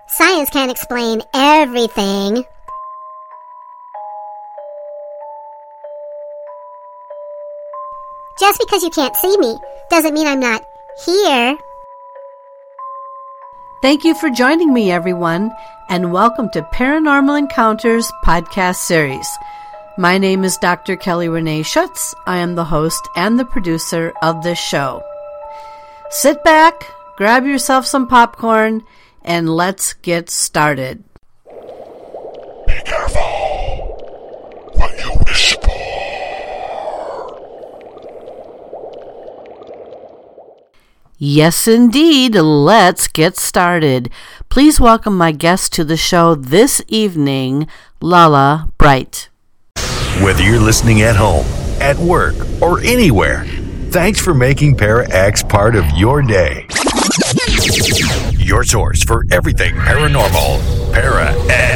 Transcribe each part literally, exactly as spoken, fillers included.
Science can't explain everything. Just because you can't see me doesn't mean I'm not here. Thank you for joining me, everyone, and welcome to Paranormal Encounters podcast series. My name is Doctor Kelly Renee Schutz. I am the host and the producer of this show. Sit back, grab yourself some popcorn, and let's get started. Be careful what you wish for. Yes, indeed. Let's get started. Please welcome my guest to the show this evening, Lala Bright. Whether you're listening at home, at work, or anywhere, thanks for making Para X part of your day. Your source for everything paranormal, Para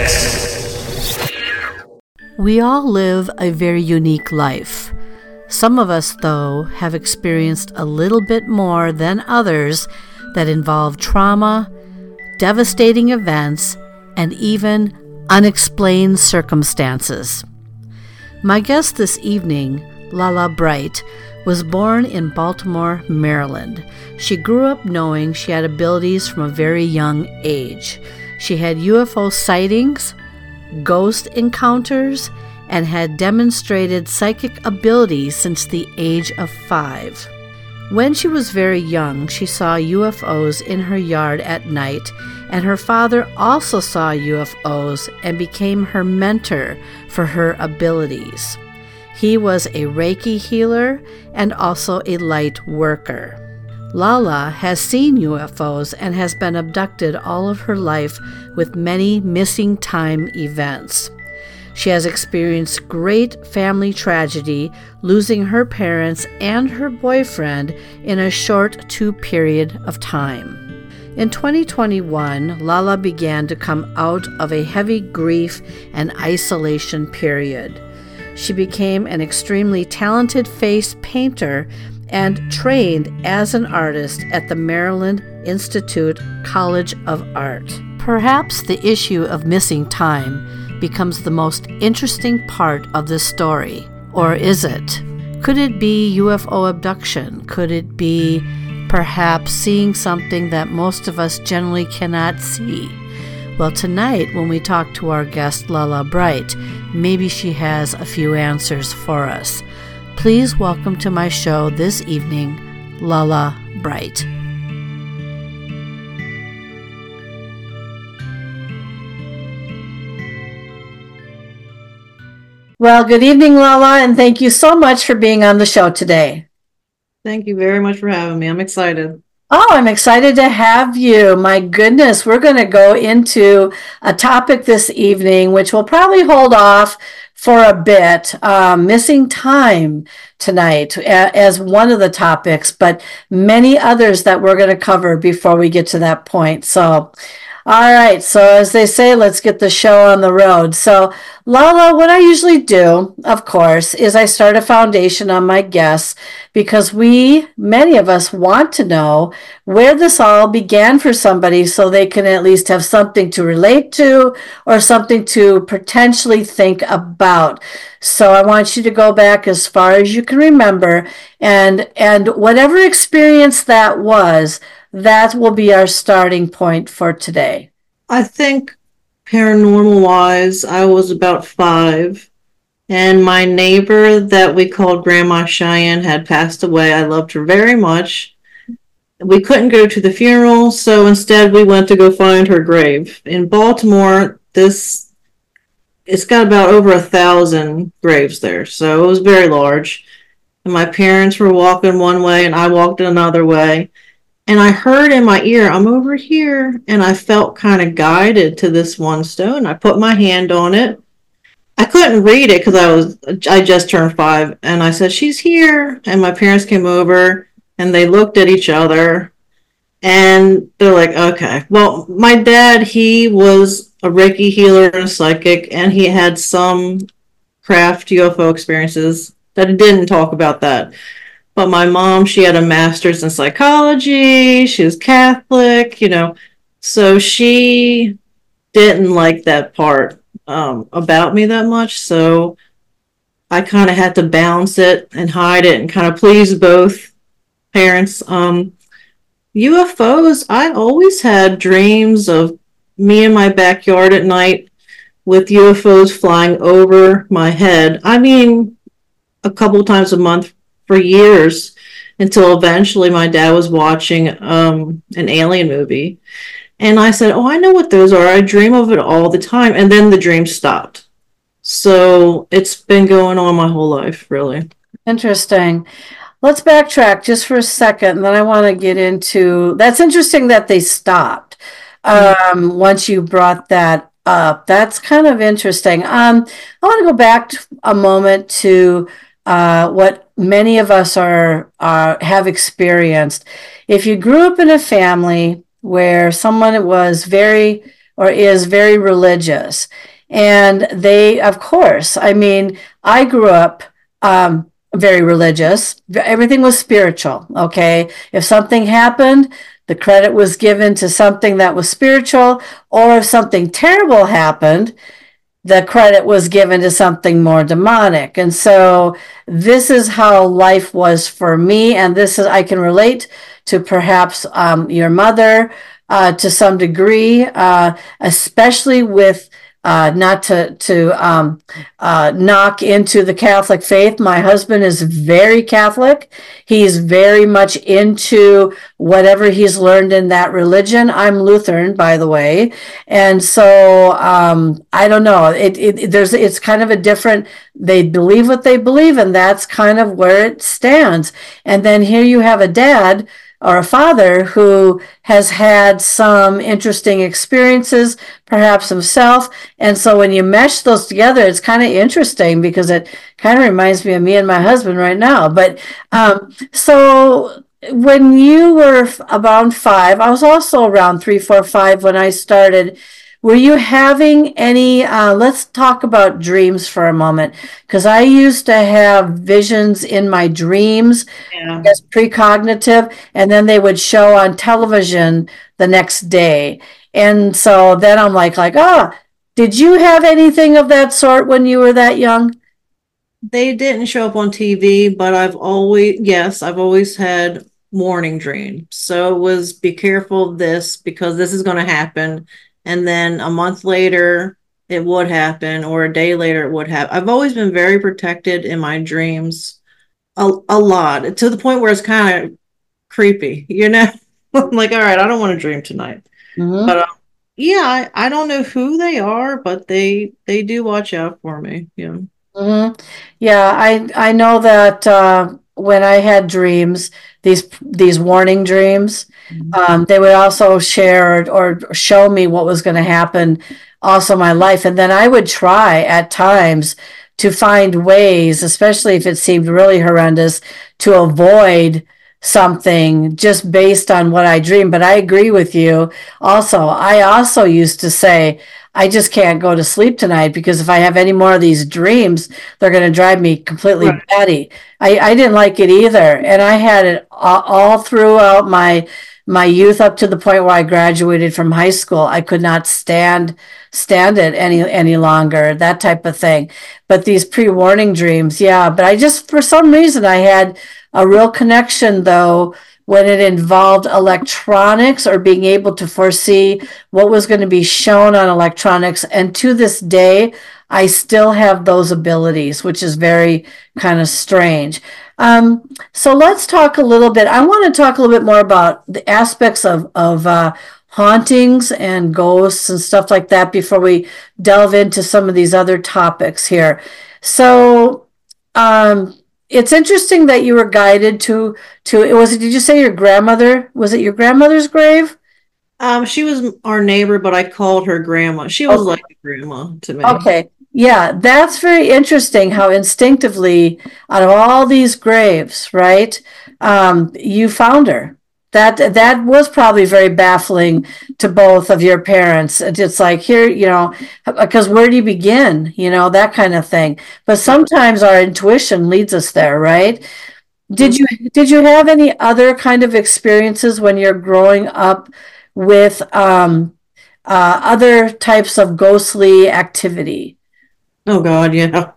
X. We all live a very unique life. Some of us, though, have experienced a little bit more than others that involve trauma, devastating events, and even unexplained circumstances. My guest this evening, Lala Bright, was born in Baltimore, Maryland. She grew up knowing she had abilities from a very young age. She had U F O sightings, ghost encounters, and had demonstrated psychic abilities since the age of five. When she was very young, she saw U F Os in her yard at night, and her father also saw U F Os and became her mentor for her abilities. He was a Reiki healer and also a light worker. Lala has seen U F Os and has been abducted all of her life with many missing time events. She has experienced great family tragedy, losing her parents and her boyfriend in a short two period of time. In twenty twenty-one, Lala began to come out of a heavy grief and isolation period. She became an extremely talented face painter and trained as an artist at the Maryland Institute College of Art. Perhaps the issue of missing time becomes the most interesting part of this story. Or is it? Could it be U F O abduction? Could it be perhaps seeing something that most of us generally cannot see? Well, tonight when we talk to our guest Lala Bright, maybe she has a few answers for us. Please welcome to my show this evening, Lala Bright. Well, good evening, Lala, and thank you so much for being on the show today. Thank you very much for having me. I'm excited. Oh, I'm excited to have you. My goodness, we're going to go into a topic this evening, which we'll probably hold off for a bit, uh, missing time tonight as one of the topics, but many others that we're going to cover before we get to that point. So, all right. So as they say, let's get the show on the road. So Lala, what I usually do, of course, is I start a foundation on my guests because we, many of us want to know where this all began for somebody so they can at least have something to relate to or something to potentially think about. So I want you to go back as far as you can remember, and and whatever experience that was, that will be our starting point for today. I think paranormal wise, I was about five, and my neighbor that we called Grandma Cheyenne had passed away. I loved her very much. We couldn't go to the funeral, so instead we went to go find her grave. In Baltimore, this it's got about over a thousand graves there, so it was very large. And my parents were walking one way and I walked another way. And I heard in my ear, I'm over here. And I felt kind of guided to this one stone. I put my hand on it. I couldn't read it because I was, I just turned five. And I said, she's here. And my parents came over and they looked at each other. And they're like, okay. Well, my dad, he was a Reiki healer and a psychic. And he had some craft U F O experiences that he didn't talk about that. But my mom, she had a master's in psychology. She was Catholic, you know. So she didn't like that part um, about me that much, so I kind of had to balance it and hide it and kind of please both parents. Um, U F Os, I always had dreams of me in my backyard at night with U F Os flying over my head. I mean, a couple times a month for years until eventually my dad was watching um, an alien movie. And I said, oh, I know what those are. I dream of it all the time. And then the dream stopped. So it's been going on my whole life, really. Interesting. Let's backtrack just for a second, and then I want to get into that's interesting that they stopped um, once you brought that up. That's kind of interesting. Um, I want to go back to a moment to uh, what many of us are, are have experienced. If you grew up in a family where someone was very or is very religious, and they, of course, I mean, I grew up. Um, very religious. Everything was spiritual, okay? If something happened, the credit was given to something that was spiritual, or if something terrible happened, the credit was given to something more demonic. And so this is how life was for me, and this is, I can relate to perhaps um, your mother uh, to some degree, uh, especially with Uh, not to to um, uh, knock into the Catholic faith. My husband is very Catholic. He's very much into whatever he's learned in that religion. I'm Lutheran, by the way, and so um, I don't know. It, it there's it's kind of a different. They believe what they believe, and that's kind of where it stands. And then here you have a dad or a father who has had some interesting experiences, perhaps himself. And so when you mesh those together, it's kind of interesting because it kind of reminds me of me and my husband right now. But um, so when you were about five, I was also around three, four, five when I started. Were you having any, uh, let's talk about dreams for a moment, because I used to have visions in my dreams, Yeah. I guess precognitive, and then they would show on television the next day. And so then I'm like, like, oh, did you have anything of that sort when you were that young? They didn't show up on T V, but I've always, yes, I've always had warning dreams. So it was be careful of this because this is going to happen. And then a month later, it would happen, or a day later, it would happen. I've always been very protected in my dreams, a, a lot, to the point where it's kind of creepy, you know? I'm like, all right, I don't want to dream tonight. Mm-hmm. But um, yeah, I, I don't know who they are, but they they do watch out for me. Yeah. Mm-hmm. Yeah, I I know that uh, when I had dreams, these these warning dreams, Mhm. um, they would also share or, or show me what was going to happen, also my life, and then I would try at times to find ways, especially if it seemed really horrendous, to avoid something just based on what I dreamed. But I agree with you. Also, I also used to say, I just can't go to sleep tonight because if I have any more of these dreams, they're going to drive me completely Right. batty. I, I didn't like it either. And I had it all, all throughout my my youth up to the point where I graduated from high school. I could not stand stand it any any longer, that type of thing. But these pre-warning dreams, yeah. But I just, for some reason, I had a real connection, though, when it involved electronics or being able to foresee what was going to be shown on electronics. And to this day, I still have those abilities, which is very kind of strange. Um, so let's talk a little bit. I want to talk a little bit more about the aspects of, of uh, hauntings and ghosts and stuff like that before we delve into some of these other topics here. So, um, it's interesting that you were guided to to it was did you say your grandmother, was it your grandmother's grave? Um, she was our neighbor, but I called her grandma. She was Okay. like a grandma to me. Okay. Yeah, that's very interesting how instinctively out of all these graves, right? Um, you found her. That that was probably very baffling to both of your parents. It's like here, you know, because where do you begin? You know, that kind of thing. But sometimes our intuition leads us there, right? Did you did you have any other kind of experiences when you're growing up with um uh, other types of ghostly activity? Oh God, yeah.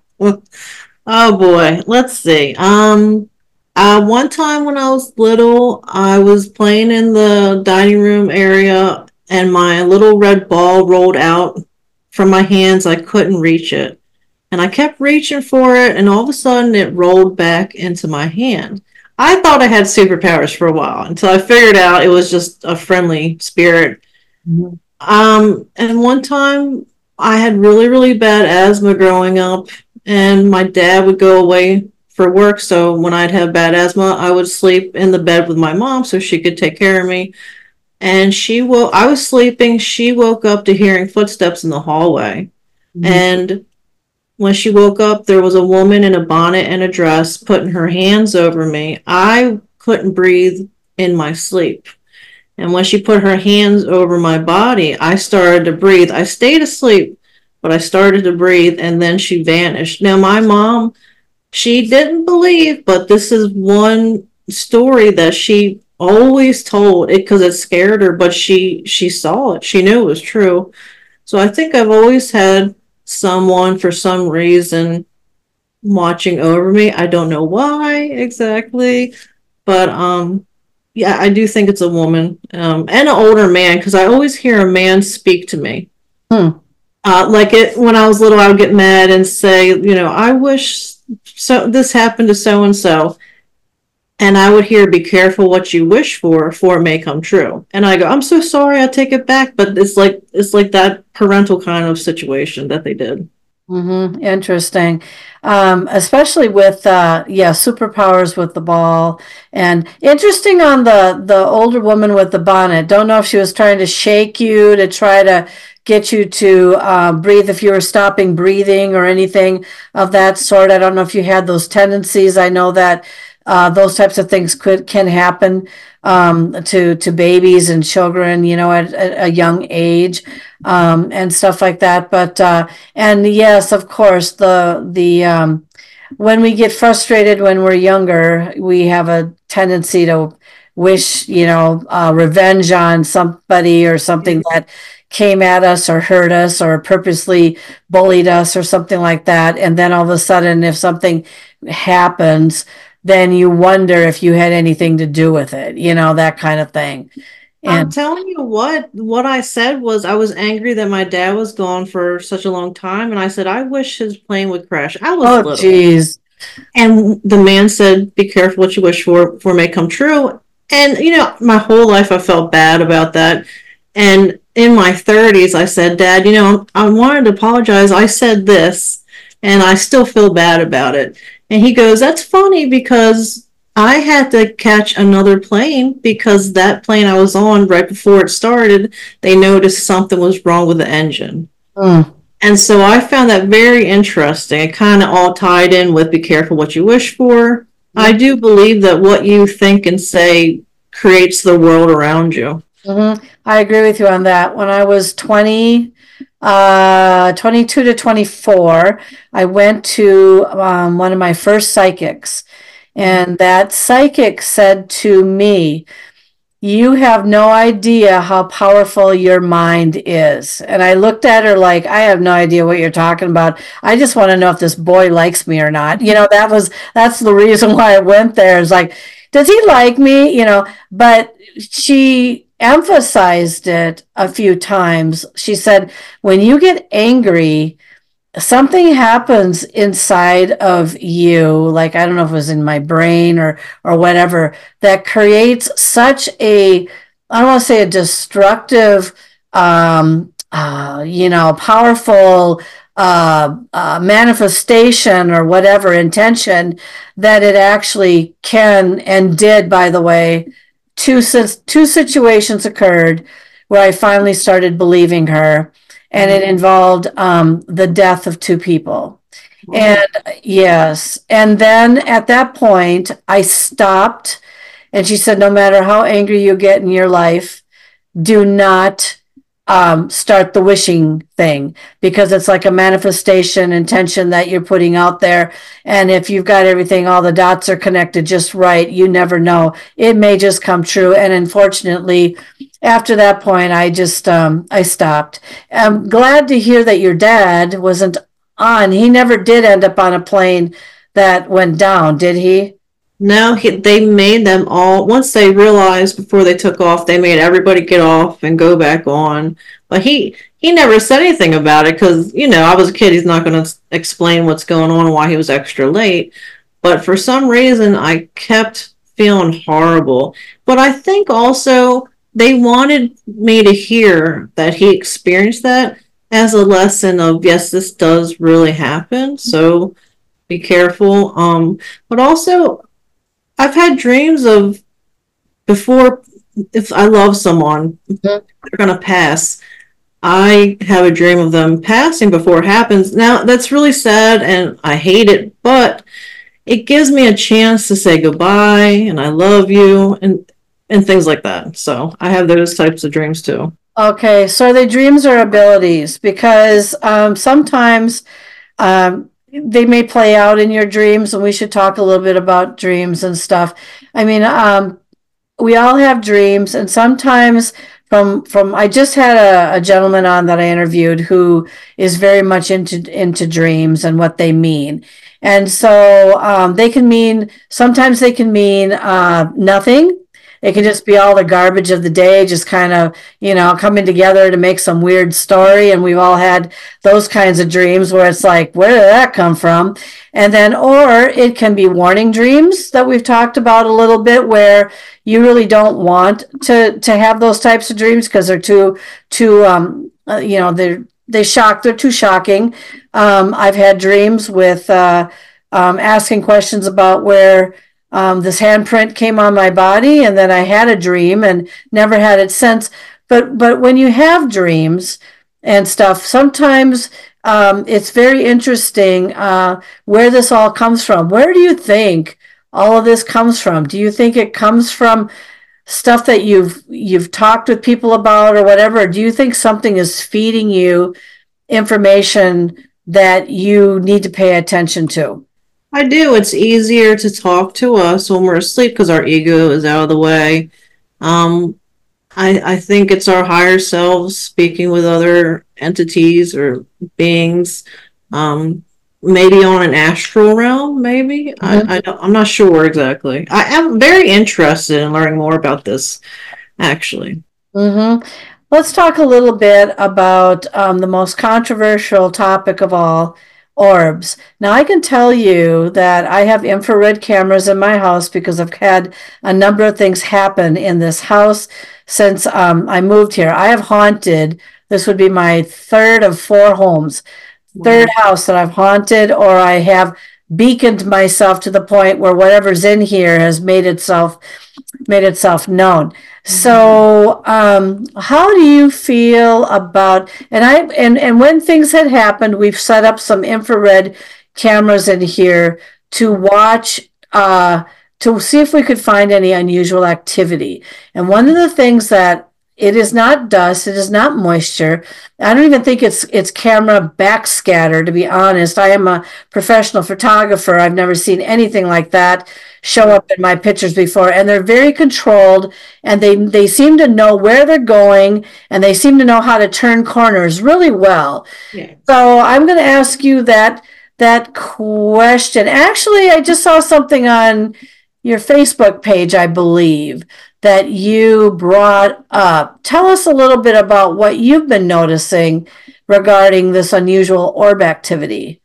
Oh boy, let's see. Um, uh, one time when I was little, I was playing in the dining room area, and my little red ball rolled out from my hands. I couldn't reach it, and I kept reaching for it, and all of a sudden, it rolled back into my hand. I thought I had superpowers for a while until I figured out it was just a friendly spirit. Mhm. Um, and one time, I had really, really bad asthma growing up, and my dad would go away for work. So when I'd have bad asthma, I would sleep in the bed with my mom so she could take care of me. And she woke, I was sleeping. She woke up to hearing footsteps in the hallway. Mhm. And when she woke up, there was a woman in a bonnet and a dress putting her hands over me. I couldn't breathe in my sleep. And when she put her hands over my body, I started to breathe. I stayed asleep, but I started to breathe, and then she vanished. Now, my mom, she didn't believe, but this is one story that she always told it because it scared her, but she she saw it. She knew it was true. So I think I've always had someone for some reason watching over me. I don't know why exactly, but um yeah, I do think it's a woman, um, and an older man, because I always hear a man speak to me. Hmm. Uh, like it when I was little, I would get mad and say, you know, I wish so this happened to so and so, and I would hear, "Be careful what you wish for, for it may come true." And I go, "I'm so sorry, I take it back." But it's like it's like that parental kind of situation that they did. Mm-hmm. Interesting. Um, especially with uh yeah, superpowers with the ball. And interesting on the the older woman with the bonnet. Don't know if she was trying to shake you to try to get you to uh, breathe if you were stopping breathing or anything of that sort. I don't know if you had those tendencies. I know that uh, those types of things could can happen um, to to babies and children, you know, at, at a young age, um, and stuff like that. But uh, and yes, of course, the the um, when we get frustrated when we're younger, we have a tendency to wish, you know, uh, revenge on somebody or something that came at us or hurt us or purposely bullied us or something like that. And then all of a sudden, if something happens, then you wonder if you had anything to do with it, you know, that kind of thing. I'm And telling you what, what I said was I was angry that my dad was gone for such a long time, and I said I wish his plane would crash. I was oh, little. geez. And the man said, "Be careful what you wish for, for it may come true." And, you know, my whole life I felt bad about that. And in my thirties, I said, "Dad, you know, I wanted to apologize. I said this, and I still feel bad about it." And he goes, "That's funny because I had to catch another plane because that plane I was on right before it started, they noticed something was wrong with the engine." Mm. And so I found that very interesting. It kind of all tied in with "Be careful what you wish for." I do believe that what you think and say creates the world around you. Mm-hmm. I agree with you on that. When I was twenty, uh, twenty-two to twenty-four, I went to um, one of my first psychics, and that psychic said to me, "You have no idea how powerful your mind is." And I looked at her like, "I have no idea what you're talking about. I just want to know if this boy likes me or not." You know, that was, that's the reason why I went there. It's like, does he like me? You know, but she emphasized it a few times. She said, when you get angry, something happens inside of you, like I don't know if it was in my brain or or whatever, that creates such a, I don't want to say a destructive, um uh you know, powerful uh, uh manifestation or whatever intention, that it actually can, and did, by the way, two two situations occurred where I finally started believing her, and it involved um, the death of two people. And yes, and then at that point, I stopped, and she said, "No matter how angry you get in your life, do not um, start the wishing thing, because it's like a manifestation intention that you're putting out there. And if you've got everything, all the dots are connected just right, you never know. It may just come true." And unfortunately, after that point, I just um, I stopped. I'm glad to hear that your dad wasn't on. He never did end up on a plane that went down, did he? No, he, they made them all, once they realized before they took off, they made everybody get off and go back on. But he he never said anything about it because, you know, I was a kid. He's not going to explain what's going on and why he was extra late. But for some reason, I kept feeling horrible. But I think also they wanted me to hear that he experienced that as a lesson of, yes, this does really happen. So be careful. Um, but also, I've had dreams of before, if I love someone, mm-hmm. they're going to pass. I have a dream of them passing before it happens. Now, that's really sad and I hate it, but it gives me a chance to say goodbye and I love you and, and things like that. So I have those types of dreams too. Okay, so are they dreams or abilities? Because um, sometimes um, they may play out in your dreams, and we should talk a little bit about dreams and stuff. I mean, um, we all have dreams, and sometimes from from I just had a, a gentleman on that I interviewed who is very much into into dreams and what they mean. And so um, they can mean, sometimes they can mean uh, nothing. It can just be all the garbage of the day, just kind of, you know, coming together to make some weird story. And we've all had those kinds of dreams where it's like, where did that come from? And then, or it can be warning dreams that we've talked about a little bit, where you really don't want to, to have those types of dreams because they're too, too, um, uh, you know, they're, they shock, they're too shocking. Um, I've had dreams with uh, um, asking questions about where Um, this handprint came on my body, and then I had a dream and never had it since. But but when you have dreams and stuff, sometimes um, it's very interesting uh, where this all comes from. Where do you think all of this comes from? Do you think it comes from stuff that you've you've talked with people about or whatever? Or do you think something is feeding you information that you need to pay attention to? I do. It's easier to talk to us when we're asleep because our ego is out of the way. Um, I, I think it's our higher selves speaking with other entities or beings, um, maybe on an astral realm, maybe. Mm-hmm. I, I don't, I'm not sure exactly. I am very interested in learning more about this, actually. Mm-hmm. Let's talk a little bit about um, the most controversial topic of all, orbs. Now, I can tell you that I have infrared cameras in my house because I've had a number of things happen in this house since um, I moved here. I have haunted, this would be my third of four homes, third wow. house that I've haunted, or I have beaconed myself to the point where whatever's in here has made itself made itself known. So um, how do you feel about, and I and, and when things had happened, we've set up some infrared cameras in here to watch, uh, to see if we could find any unusual activity. And one of the things that, it is not dust, it is not moisture. I don't even think it's it's camera backscatter, to be honest. I am a professional photographer. I've never seen anything like that show up in my pictures before. And they're very controlled, and they, they seem to know where they're going, and they seem to know how to turn corners really well. Yeah. So I'm going to ask you that that question. Actually, I just saw something on your Facebook page, I believe, that you brought up. Tell us a little bit about what you've been noticing regarding this unusual orb activity.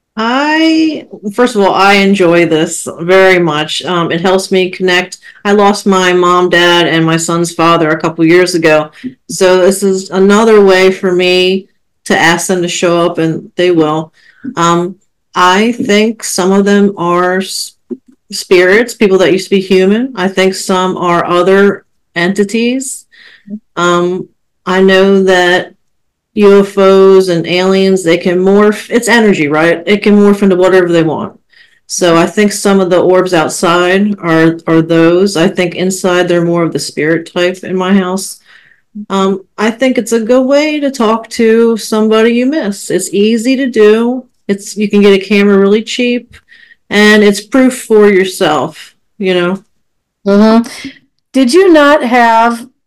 I, first of all, I enjoy this very much. Um, it helps me connect. I lost my mom, dad, and my son's father a couple years ago. So this is another way for me to ask them to show up, and they will. Um, I think some of them are spirits, people that used to be human. I think some are other entities. Um, I know that U F Os and aliens, they can morph. It's energy, right? It can morph into whatever they want. So I think some of the orbs outside are are those. I think inside they're more of the spirit type in my house. Um, I think it's a good way to talk to somebody you miss. It's easy to do. It's you can get a camera really cheap. And it's proof for yourself, you know. Mm-hmm. Did you not have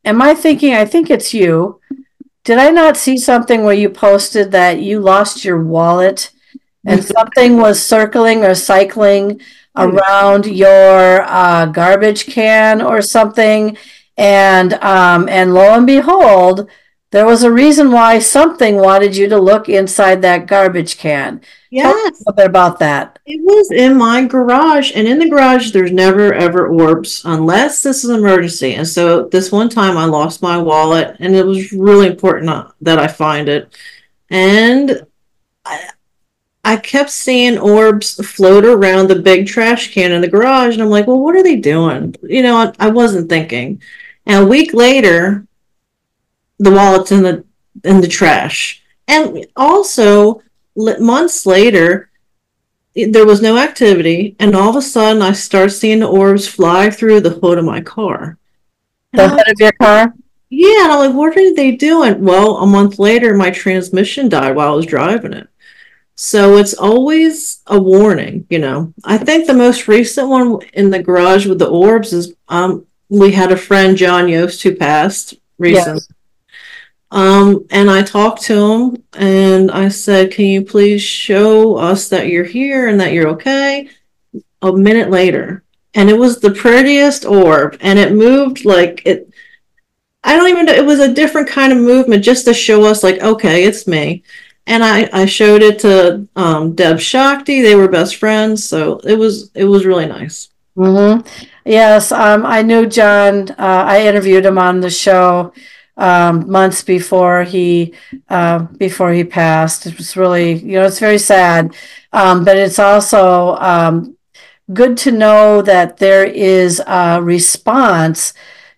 am I thinking, I think it's you. Did I not see something where you posted that you lost your wallet and something was circling or cycling around your uh, garbage can or something? And um, and lo and behold, there was a reason why something wanted you to look inside that garbage can. Tell us Yes. a bit about that. It was in my garage, and in the garage, there's never ever orbs unless this is an emergency. And so this one time, I lost my wallet, and it was really important uh, that I find it. And I, I kept seeing orbs float around the big trash can in the garage, and I'm like, well, what are they doing? You know, I, I wasn't thinking. And a week later, the wallet's in the in the trash, and also months later there was no activity, and all of a sudden I start seeing the orbs fly through the hood of my car. The hood of your car? Yeah, and I'm like, what are they doing? Well, a month later, my transmission died while I was driving it. So it's always a warning, you know. I think the most recent one in the garage with the orbs is um we had a friend, John Yost, who passed recently. Yes. Um, and I talked to him and I said, can you please show us that you're here and that you're okay? A minute later. And it was the prettiest orb, and it moved like it, I don't even know, it was a different kind of movement just to show us, like, okay, it's me. And I, I showed it to um, Deb Shakti. They were best friends. So it was, it was really nice. Mm-hmm. Yes, um, I knew John. Uh, I interviewed him on the show um, months before he uh, before he passed. It was really, you know, it's very sad, um, but it's also um, good to know that there is a response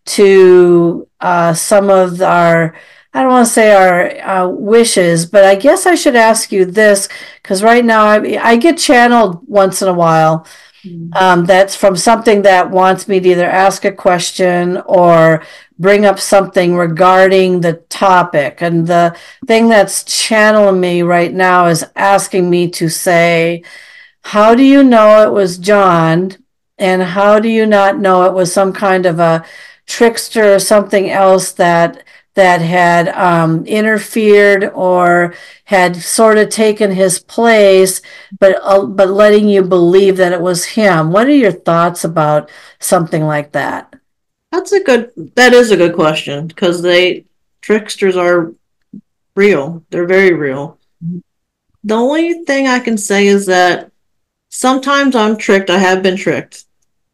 to uh, some of our, I don't want to say our uh, wishes, but I guess I should ask you this, because right now I, I get channeled once in a while. Um, that's from something that wants me to either ask a question or bring up something regarding the topic. And the thing that's channeling me right now is asking me to say, how do you know it was John? And how do you not know it was some kind of a trickster or something else that that had um, interfered or had sort of taken his place, but uh, but letting you believe that it was him? What are your thoughts about something like that? That's a good, that is a good question, because they, tricksters are real. They're very real. The only thing I can say is that sometimes I'm tricked. I have been tricked,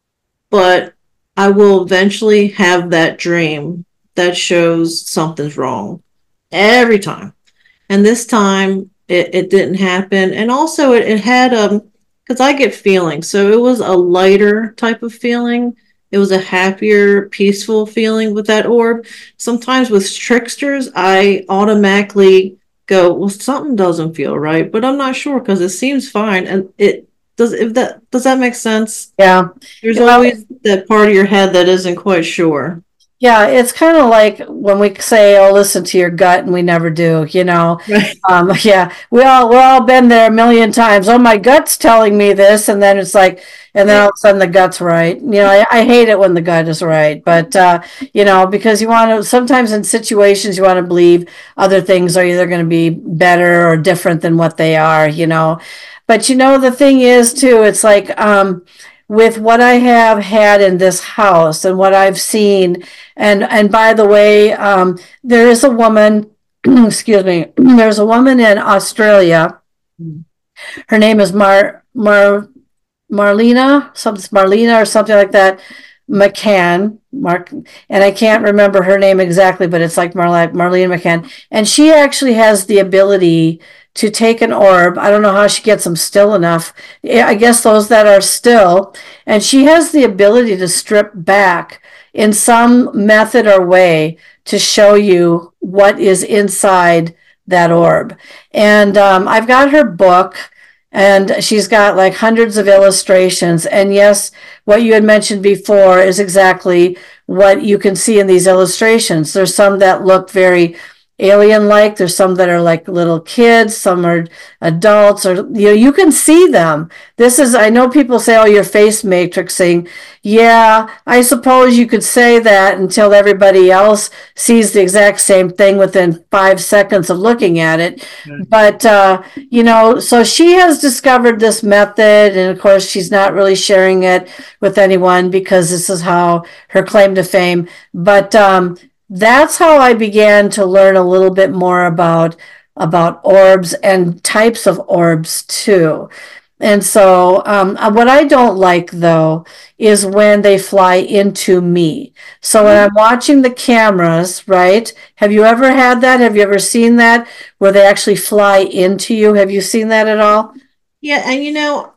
but I will eventually have that dream that shows something's wrong every time. And this time it, it didn't happen. And also it, it had, um, because I get feelings. So it was a lighter type of feeling. It was a happier, peaceful feeling with that orb. Sometimes with tricksters, I automatically go, well, something doesn't feel right, but I'm not sure because it seems fine. And it does, if that, does that make sense? Yeah. There's Well, always that part of your head that isn't quite sure. Yeah, it's kind of like when we say, "Oh, listen to your gut," and we never do. You know, Right. um, yeah, we all we all been there a million times. Oh, my gut's telling me this, and then it's like, and then all of a sudden the gut's right. You know, I, I hate it when the gut is right, but uh, you know, because you want to sometimes in situations you want to believe other things are either going to be better or different than what they are. You know, but you know the thing is too, it's like um, with what I have had in this house and what I've seen. And and by the way, um, there is a woman, excuse me, there's a woman in Australia. Her name is Mar Mar Marlena, something Marlena or something like that, McCann, Mark, and I can't remember her name exactly, but it's like Marla, Marlena McCann, and she actually has the ability to take an orb. I don't know how she gets them still enough. I guess those that are still, and she has the ability to strip back in some method or way to show you what is inside that orb. And um, I've got her book, and she's got like hundreds of illustrations. And yes, what you had mentioned before is exactly what you can see in these illustrations. There's some that look very alien-like. There's some that are like little kids. Some are adults, or you know, you can see them. This is, I know people say, "Oh, you're face matrixing." Yeah, I suppose you could say that until everybody else sees the exact same thing within five seconds of looking at it. Mm-hmm. But uh, you know, so she has discovered this method, and of course, she's not really sharing it with anyone because this is how her claim to fame. But um, that's how I began to learn a little bit more about about orbs and types of orbs too. And so um, what I don't like, though, is when they fly into me. So when I'm watching the cameras, right? Have you ever had that? Have you ever seen that where they actually fly into you? Have you seen that at all? Yeah, and you know,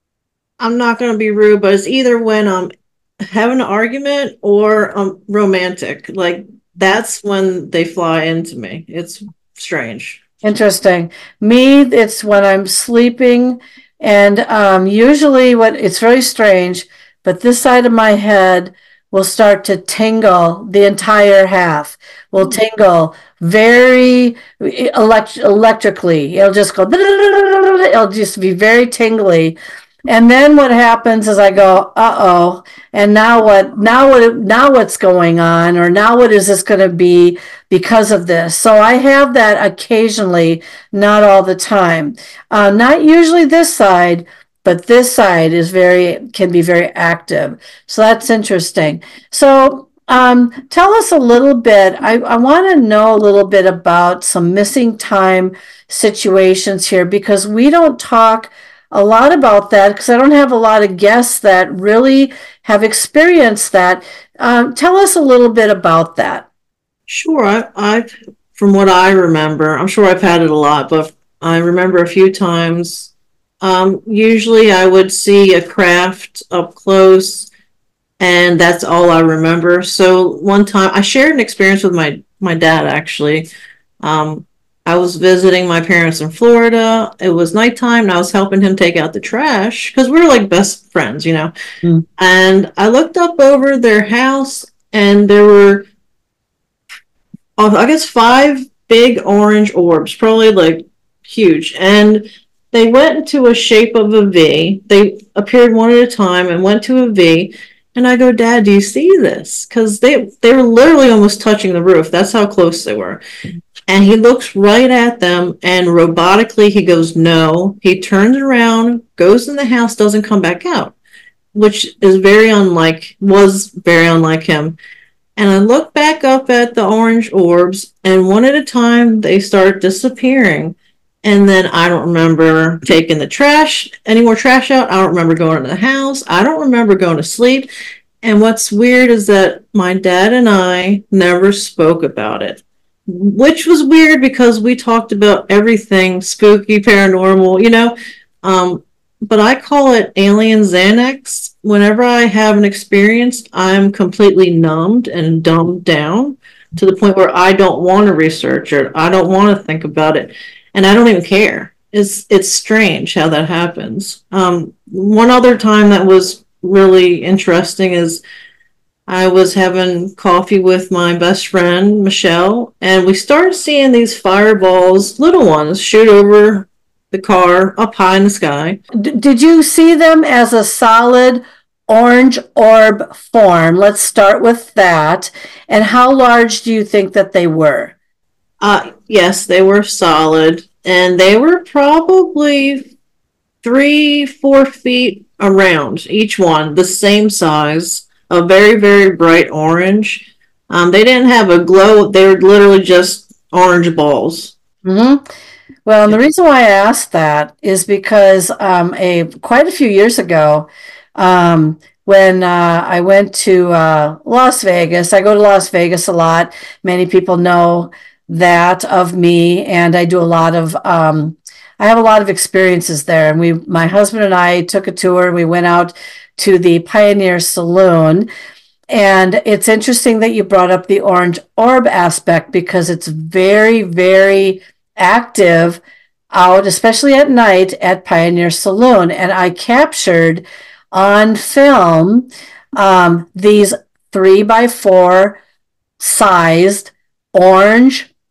I'm not going to be rude, but it's either when I'm having an argument or I'm romantic. Like, that's when they fly into me. It's strange. Interesting. Me, it's when I'm sleeping, and um, usually what it's very strange, but this side of my head will start to tingle. The entire half will tingle very elect- electrically. It'll just go, it'll just be very tingly. And then what happens is I go, uh-oh, and now what, now what, now what's going on, or now what is this going to be because of this? So I have that occasionally, not all the time. Uh, not usually this side, but this side is very, can be very active. So that's interesting. So um, tell us a little bit, I, I want to know a little bit about some missing time situations here, because we don't talk a lot about that, because I don't have a lot of guests that really have experienced that. Um, tell us a little bit about that. Sure. I, I've, from what I remember, I'm sure I've had it a lot, but I remember a few times. Um, usually I would see a craft up close, and that's all I remember. So one time I shared an experience with my, my dad, actually. Um, I was visiting my parents in Florida. It was nighttime, and I was helping him take out the trash because we were like best friends, you know. Mm. And I looked up over their house, and there were, I guess, five big orange orbs, probably like huge. And they went into a shape of a V. They appeared one at a time and went to a V. And I go, Dad, do you see this? Because they, they were literally almost touching the roof. That's how close they were. And he looks right at them, and robotically he goes, no. He turns around, goes in the house, doesn't come back out, which is very unlike, was very unlike him. And I look back up at the orange orbs, and one at a time they start disappearing. And then I don't remember taking the trash, any more trash out. I don't remember going into the house. I don't remember going to sleep. And what's weird is that my dad and I never spoke about it. Which was weird because we talked about everything spooky, paranormal, you know. Um, but I call it alien Xanax. Whenever I have an experience, I'm completely numbed and dumbed down to the point where I don't want to research it. I don't want to think about it. And I don't even care. It's, it's strange how that happens. Um, one other time that was really interesting is I was having coffee with my best friend, Michelle, and we started seeing these fireballs, little ones, shoot over the car up high in the sky. D- did you see them as a solid orange orb form? Let's start with that. And how large do you think that they were? Uh, yes, they were solid, and they were probably three, four feet around, each one, the same size. A very, very bright orange. Um, they didn't have a glow. They were literally just orange balls. Mm-hmm. Well, and the reason why I asked that is because um, a quite a few years ago, um, when uh, I went to uh, Las Vegas, I go to Las Vegas a lot. Many people know that of me, and I do a lot of. Um, I have a lot of experiences there, and we, my husband and I, took a tour. We went out to the Pioneer Saloon. And it's interesting that you brought up the orange orb aspect, because it's very, very active out, especially at night, at Pioneer Saloon. And I captured on film um, these three by four sized orange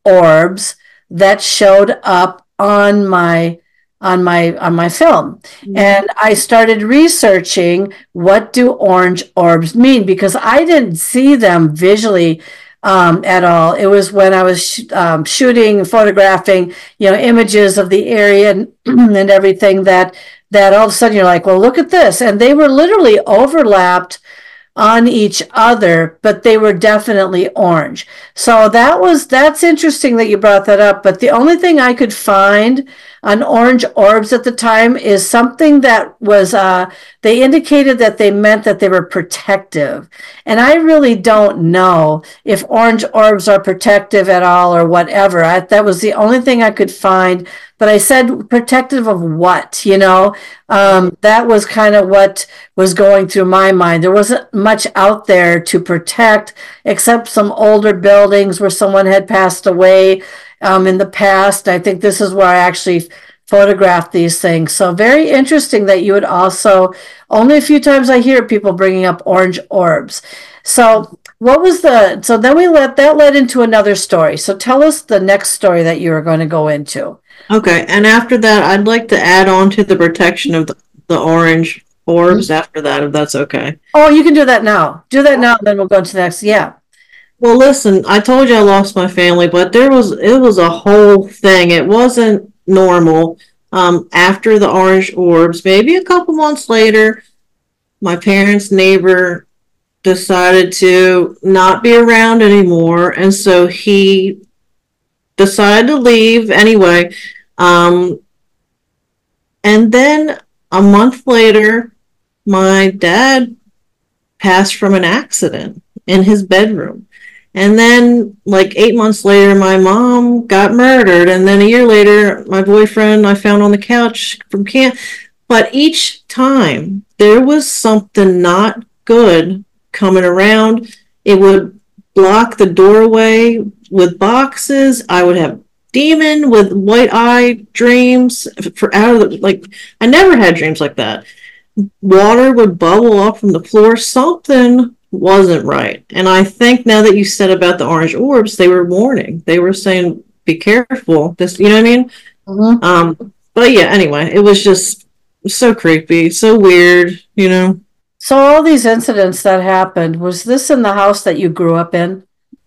orbs that showed up on my on my on my film. Mm-hmm. And I started researching, what do orange orbs mean, because I didn't see them visually um, at all. It was when I was sh- um, shooting, photographing, you know, images of the area and, and everything, that that all of a sudden you're like, well, look at this. And they were literally overlapped on each other, but they were definitely orange. So that was, that's interesting that you brought that up. But the only thing I could find on orange orbs at the time is something that was, uh, they indicated that they meant that they were protective. And I really don't know if orange orbs are protective at all or whatever. I, that was the only thing I could find. But I said protective of what, you know, um, that was kind of what was going through my mind. There wasn't much out there to protect except some older buildings where someone had passed away um, in the past. I think this is where I actually photographed these things. So very interesting that you would also, only a few times I hear people bringing up orange orbs. So what was the, so then we let, that led into another story. So tell us the next story that you were going to go into. Okay, and after that, I'd like to add on to the protection of the, the orange orbs mm-hmm. after that, if that's okay. Oh, you can do that now. Do that now, and then we'll go to the next. Yeah. Well, listen, I told you I lost my family, but there was, it was a whole thing. It wasn't normal. Um, after the orange orbs, maybe a couple months later, my parents' neighbor decided to not be around anymore, and so he decided to leave anyway. Um, and then a month later, my dad passed from an accident in his bedroom. And then, like eight months later, my mom got murdered. And then a year later, my boyfriend I found on the couch from camp. But each time, there was something not good coming around. It would block the doorway with boxes. I would have demon with white eye dreams for out of the, like, I never had dreams like that. Water would bubble up from the floor. Something wasn't right. And I think now that you said about the orange orbs, they were warning. They were saying, be careful. This, you know what I mean? Mm-hmm. Um, but yeah, anyway, it was just so creepy, so weird, you know? So all these incidents that happened, was this in the house that you grew up in?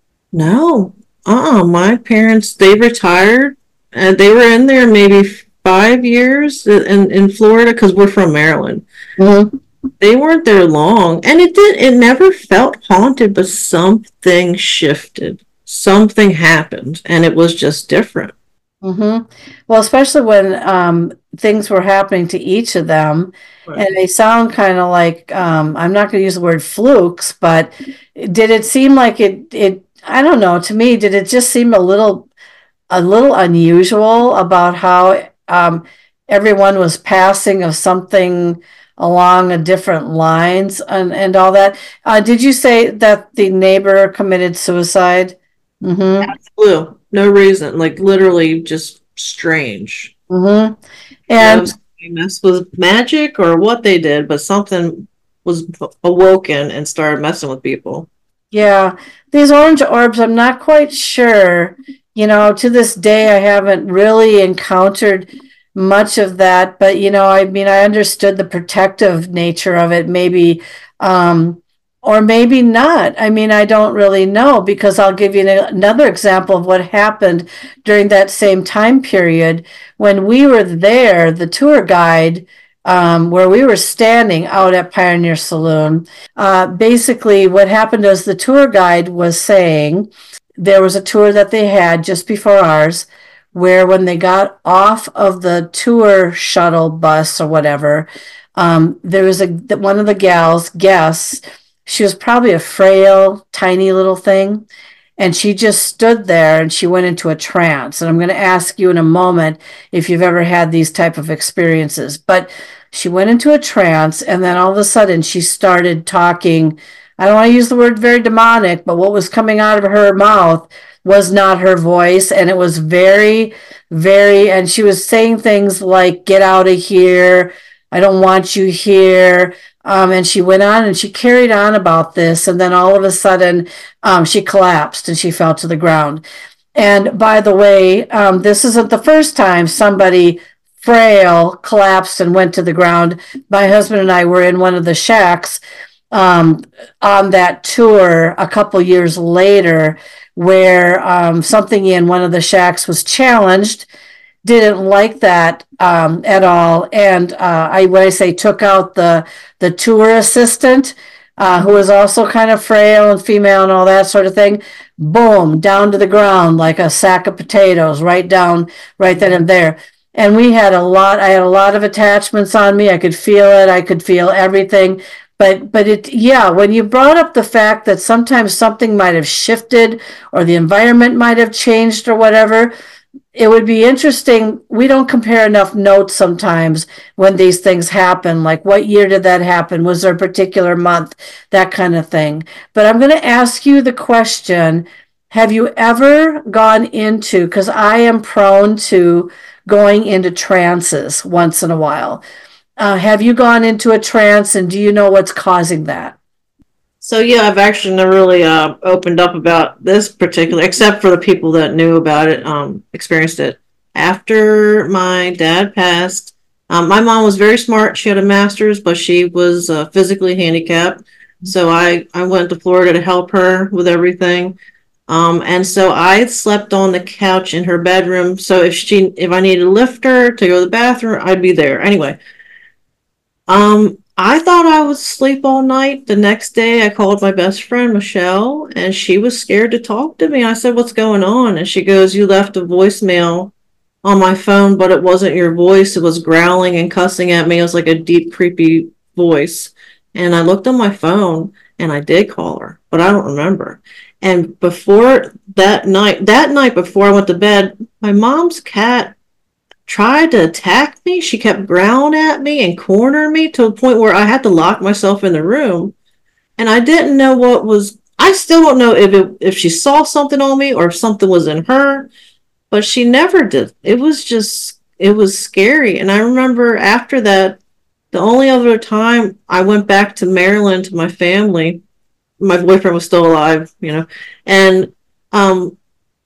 No. Uh-uh. My parents, they retired, and they were in there maybe five years in, in Florida, because we're from Maryland. Mm-hmm. They weren't there long, and it did. It never felt haunted, but something shifted. Something happened, and it was just different. Mm-hmm. Well, especially when um, things were happening to each of them, right. And they sound kind of like, um, I'm not going to use the word flukes, but did it seem like it, it, I don't know, to me, did it just seem a little, a little unusual about how um, everyone was passing of something along a different lines and, and all that? Uh, did you say that the neighbor committed suicide? Mm-hmm. Absolutely. No reason. Like, literally just strange. Mm-hmm. And this was magic or what they did, but something was awoken and started messing with people. Yeah. These orange orbs, I'm not quite sure. You know, to this day, I haven't really encountered much of that, but you know, I mean, I understood the protective nature of it, maybe, um, or maybe not. I mean, I don't really know, because I'll give you another example of what happened during that same time period. When we were there, the tour guide, um, where we were standing out at Pioneer Saloon, uh, basically what happened is the tour guide was saying there was a tour that they had just before ours, where when they got off of the tour shuttle bus or whatever, um, there was a one of the gals, guests, she was probably a frail, tiny little thing, and she just stood there and she went into a trance. And I'm going to ask you in a moment if you've ever had these type of experiences. But she went into a trance, and then all of a sudden she started talking. I don't want to use the word very demonic, but what was coming out of her mouth was not her voice, and it was very, very, and she was saying things like, get out of here, I don't want you here, um, and she went on and she carried on about this, and then all of a sudden um, she collapsed and she fell to the ground. And by the way, um, this isn't the first time somebody frail collapsed and went to the ground. My husband and I were in one of the shacks um, on that tour a couple years later, where um, something in one of the shacks was challenged. Didn't like that um, at all, and uh, I, when I say took out the the tour assistant, uh, who was also kind of frail and female and all that sort of thing. Boom, down to the ground like a sack of potatoes, right down, right then and there. And we had a lot, I had a lot of attachments on me. I could feel it. I could feel everything. But, but it, yeah, when you brought up the fact that sometimes something might have shifted or the environment might have changed or whatever, it would be interesting. We don't compare enough notes sometimes when these things happen. Like, what year did that happen? Was there a particular month? That kind of thing. But I'm going to ask you the question, have you ever gone into, because I am prone to going into trances once in a while. Uh, have you gone into a trance, and do you know what's causing that? So yeah, I've actually never really uh, opened up about this particular, except for the people that knew about it, um, experienced it. After my dad passed, um, my mom was very smart. She had a master's, but she was uh, physically handicapped. So I, I went to Florida to help her with everything. Um, and so I slept on the couch in her bedroom. So if she, if I needed to lift her to go to the bathroom, I'd be there. Anyway, um, I thought I would sleep all night. The next day, I called my best friend, Michelle, and she was scared to talk to me. I said, "What's going on?" And she goes, "You left a voicemail on my phone, but it wasn't your voice. It was growling and cussing at me. It was like a deep, creepy voice." And I looked on my phone, and I did call her, but I don't remember. And before that night, that night before I went to bed, my mom's cat tried to attack me. She kept growling at me and cornering me to a point where I had to lock myself in the room. And I didn't know what was, I still don't know if it, if she saw something on me or if something was in her, but she never did. It was just, it was scary. And I remember after that, the only other time I went back to Maryland to my family, my boyfriend was still alive, you know, and um,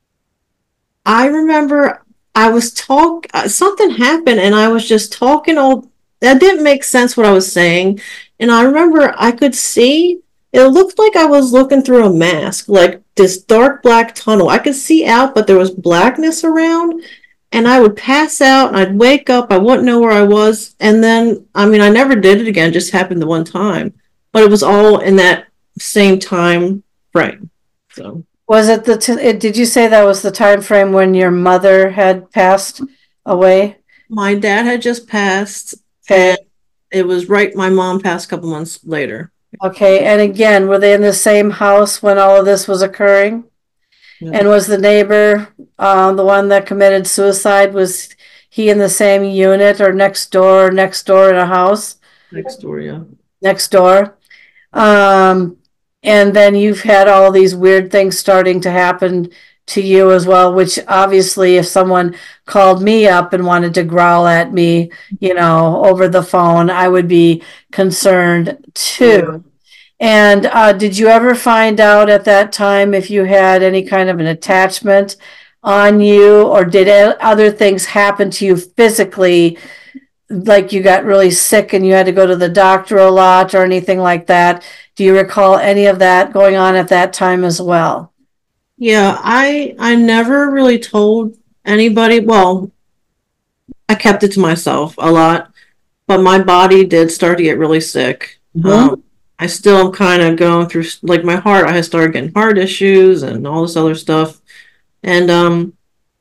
I remember I was talk. Something happened, and I was just talking all. That didn't make sense what I was saying, and I remember I could see. It looked like I was looking through a mask, like this dark black tunnel. I could see out, but there was blackness around, and I would pass out, and I'd wake up. I wouldn't know where I was, and then I mean, I never did it again. It just happened the one time, but it was all in that same time frame. So was it the t- it, did you say that was the time frame when your mother had passed away? My dad had just passed, okay. And it was right, my mom passed a couple months later. Okay, and again, were they in the same house when all of this was occurring? Yeah. And was the neighbor uh, the one that committed suicide, was he in the same unit or next door next door in a house? Next door, yeah. Next door. Um And then you've had all these weird things starting to happen to you as well, which obviously if someone called me up and wanted to growl at me, you know, over the phone, I would be concerned too. And uh, did you ever find out at that time if you had any kind of an attachment on you, or did other things happen to you physically, like you got really sick and you had to go to the doctor a lot or anything like that? Do you recall any of that going on at that time as well? Yeah, I I never really told anybody. Well, I kept it to myself a lot, but my body did start to get really sick. Mm-hmm. Um, I still am kind of going through, like my heart, I had started getting heart issues and all this other stuff. And um,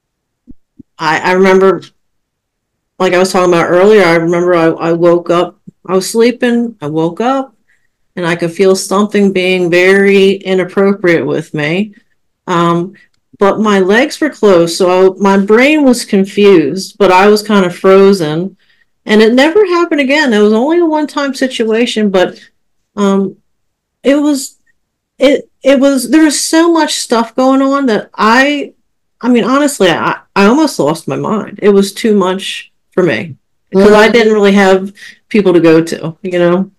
I, I remember, like I was talking about earlier, I remember I, I woke up, I was sleeping, I woke up, and I could feel something being very inappropriate with me. Um, but my legs were closed, so I, my brain was confused, but I was kind of frozen. And it never happened again. It was only a one-time situation, but um, it was, it, it was, there was so much stuff going on that I, I mean, honestly, I, I almost lost my mind. It was too much for me because I didn't really have people to go to, you know?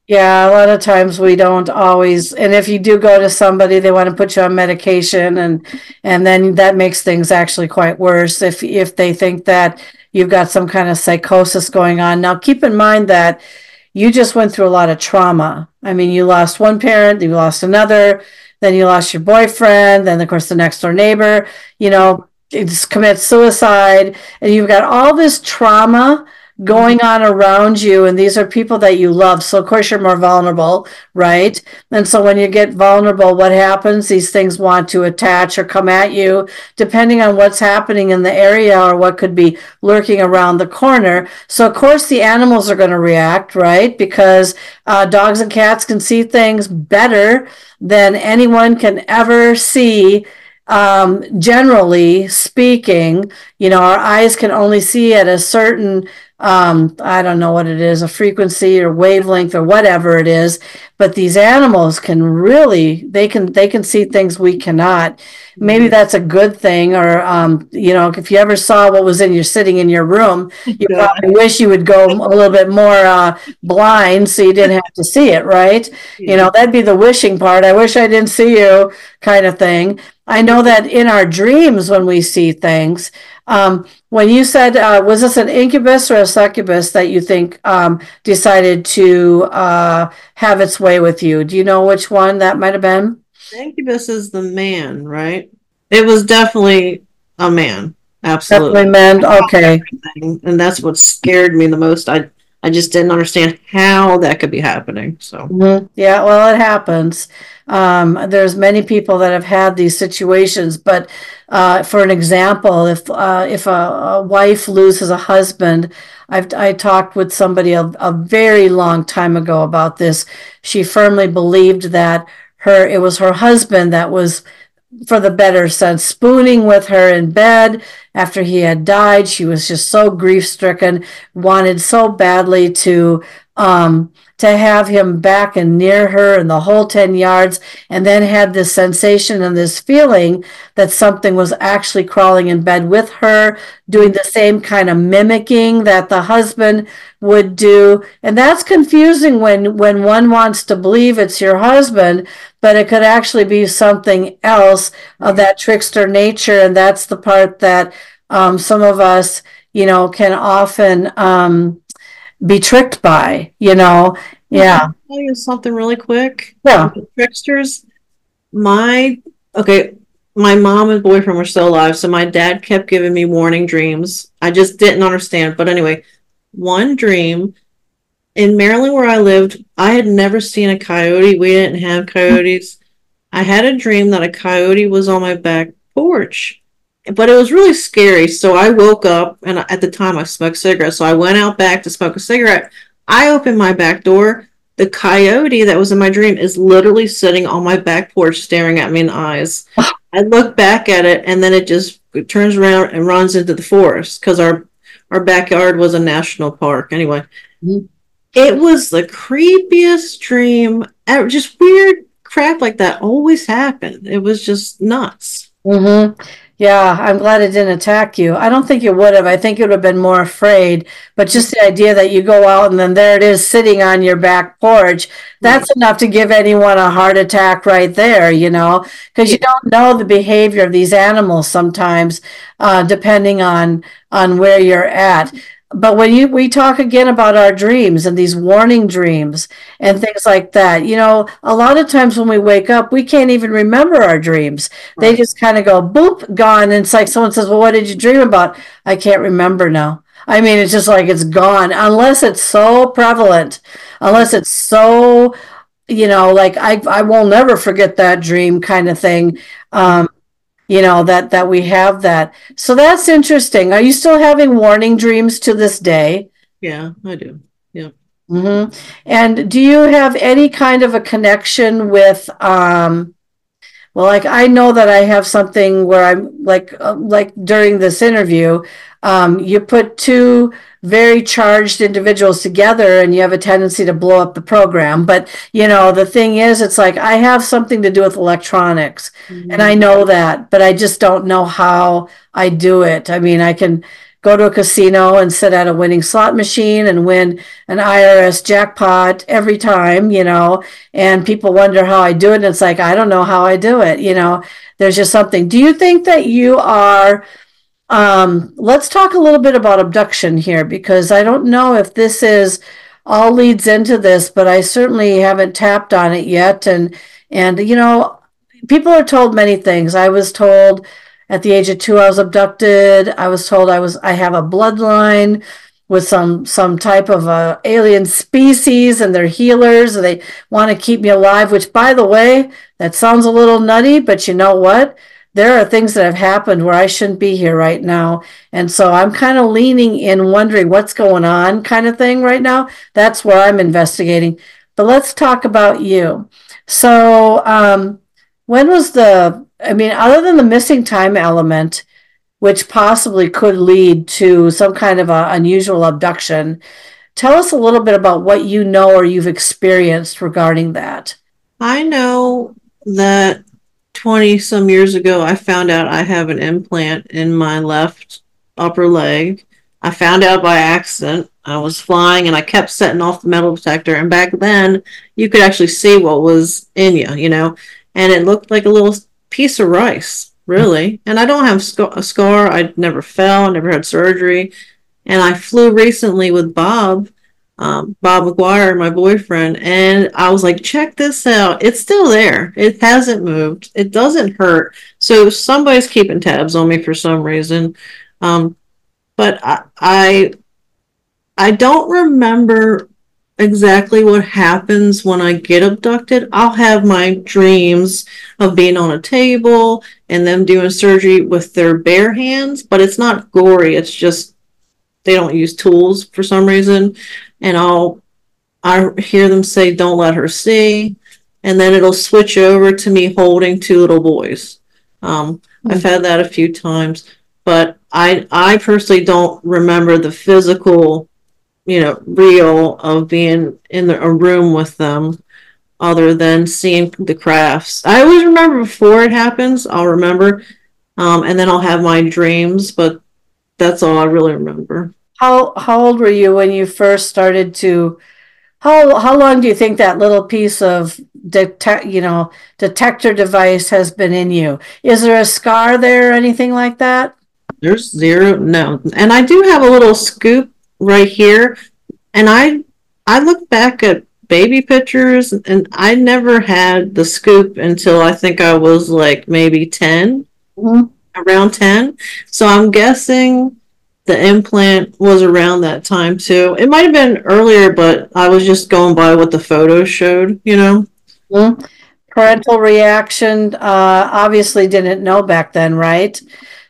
Yeah, a lot of times we don't always, and if you do go to somebody, they want to put you on medication, and and then that makes things actually quite worse if if they think that you've got some kind of psychosis going on. Now, keep in mind that you just went through a lot of trauma. I mean, you lost one parent, you lost another, then you lost your boyfriend, then of course the next door neighbor, you know, just commit suicide, and you've got all this trauma going on around you, and these are people that you love, so of course you're more vulnerable, right? And so when you get vulnerable, what happens? These things want to attach or come at you depending on what's happening in the area or what could be lurking around the corner. So of course the animals are going to react, right? Because uh, dogs and cats can see things better than anyone can ever see. Um, generally speaking, you know, our eyes can only see at a certain um, I don't know what it is, a frequency or wavelength or whatever it is, but these animals can really, they can, they can see things we cannot. Maybe that's a good thing. Or, um, you know, if you ever saw what was in your sitting in your room, you Yeah. probably wish you would go a little bit more, uh, blind so you didn't have to see it, right? You know, that'd be the wishing part. I wish I didn't see you kind of thing. I know that in our dreams, when we see things, um, when you said, uh, was this an incubus or a succubus that you think um, decided to uh, have its way with you? Do you know which one that might have been? Incubus is the man, right? It was definitely a man. Absolutely. Definitely men. Okay. And that's what scared me the most. I I just didn't understand how that could be happening. So Mm-hmm. Yeah, well, it happens. Um, there's many people that have had these situations, but uh, for an example, if uh, if a, a wife loses a husband, I've I talked with somebody a, a very long time ago about this. She firmly believed that her it was her husband that was, for the better sense, spooning with her in bed after he had died. She was just so grief stricken, wanted so badly to um, to have him back and near her and the whole ten yards, and then had this sensation and this feeling that something was actually crawling in bed with her, doing the same kind of mimicking that the husband would do. And that's confusing when when one wants to believe it's your husband, but it could actually be something else of that trickster nature. And that's the part that um, some of us, you know, can often um, be tricked by, you know. Yeah. Can I tell you something really quick? Yeah. The tricksters. My okay, my mom and boyfriend were still alive, so my dad kept giving me warning dreams. I just didn't understand. But anyway, one dream in Maryland where I lived, I had never seen a coyote. We didn't have coyotes. I had a dream that a coyote was on my back porch, but it was really scary. So I woke up, and at the time I smoked cigarettes, so I went out back to smoke a cigarette. I opened my back door. The coyote that was in my dream is literally sitting on my back porch staring at me in the eyes. I look back at it, and then it just it turns around and runs into the forest because our, our backyard was a national park. Anyway, mm-hmm. It was the creepiest dream ever. Just weird crap like that always happened. It was just nuts. Mm-hmm. Yeah, I'm glad it didn't attack you. I don't think it would have. I think it would have been more afraid. But just the idea that you go out and then there it is sitting on your back porch, that's enough to give anyone a heart attack right there, you know, because you don't know the behavior of these animals sometimes, uh, depending on on where you're at. But when you we talk again about our dreams and these warning dreams and things like that, you know, a lot of times when we wake up, we can't even remember our dreams. Right. They just kind of go boop, gone. And it's like someone says, well, what did you dream about? I can't remember now. I mean, it's just like it's gone, unless it's so prevalent, unless it's so, you know, like I I will never forget that dream kind of thing. Um, you know, that that we have that. So that's interesting. Are you still having warning dreams to this day? Yeah, I do. Yeah. Mm-hmm. And do you have any kind of a connection with um well, like I know that I have something where I'm like uh, like during this interview, um, you put two very charged individuals together and you have a tendency to blow up the program. But, you know, the thing is, it's like I have something to do with electronics, mm-hmm. and I know that, but I just don't know how I do it. I mean, I can go to a casino and sit at a winning slot machine and win an I R S jackpot every time, you know, and people wonder how I do it. And it's like, I don't know how I do it. You know, there's just something. Do you think that you are, um, let's talk a little bit about abduction here, because I don't know if this is all leads into this, but I certainly haven't tapped on it yet. And, and, you know, people are told many things. I was told at the age of two, I was abducted. I was told I was, I have a bloodline with some, some type of a alien species and they're healers and they want to keep me alive, which, by the way, that sounds a little nutty, but you know what? There are things that have happened where I shouldn't be here right now. And so I'm kind of leaning in, wondering what's going on kind of thing right now. That's where I'm investigating. But let's talk about you. So um, when was the, I mean, other than the missing time element, which possibly could lead to some kind of a unusual abduction, tell us a little bit about what you know or you've experienced regarding that. I know that twenty some years ago, I found out I have an implant in my left upper leg. I found out by accident. I was flying and I kept setting off the metal detector. And back then, you could actually see what was in you, you know, and it looked like a little piece of rice, really. And I don't have a scar. I never fell, never had surgery. And I flew recently with Bob. Um, Bob McGuire, my boyfriend, and I was like, check this out. It's still there. It hasn't moved. It doesn't hurt. So somebody's keeping tabs on me for some reason. Um, but I, I, I don't remember exactly what happens when I get abducted. I'll have my dreams of being on a table and them doing surgery with their bare hands, but it's not gory. It's just they don't use tools for some reason. And I'll I hear them say, don't let her see. And then it'll switch over to me holding two little boys. Um, mm-hmm. I've had that a few times. But I I personally don't remember the physical, you know, real of being in the, a room with them other than seeing the crafts. I always remember before it happens, I'll remember. Um, and then I'll have my dreams, but that's all I really remember. How how old were you when you first started to? How how long do you think that little piece of detect you know detector device has been in you? Is there a scar there or anything like that? There's zero, no. And I do have a little scoop right here, and I I look back at baby pictures, and I never had the scoop until I think I was like maybe ten, mm-hmm. around ten. So I'm guessing the implant was around that time too. It might have been earlier, but I was just going by what the photos showed, you know. Mm-hmm. Parental reaction, uh, obviously didn't know back then, right?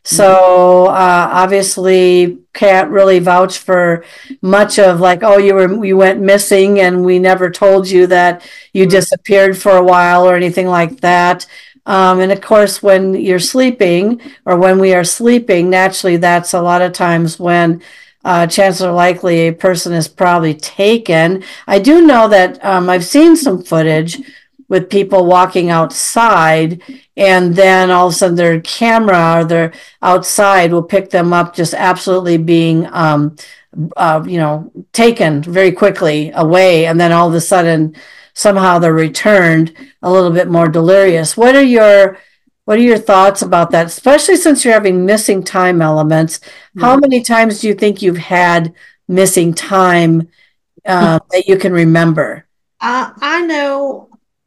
So uh, obviously can't really vouch for much of like, oh, you were you went missing and we never told you that you disappeared for a while or anything like that. Um, and of course, when you're sleeping or when we are sleeping, naturally, that's a lot of times when uh, chances are likely a person is probably taken. I do know that um, I've seen some footage with people walking outside, and then all of a sudden their camera or their outside will pick them up just absolutely being, um, uh, you know, taken very quickly away. And then all of a sudden, somehow they're returned a little bit more delirious. What are your what are your thoughts about that, especially since you're having missing time elements? Mm-hmm. How many times do you think you've had missing time uh, that you can remember? Uh, I know.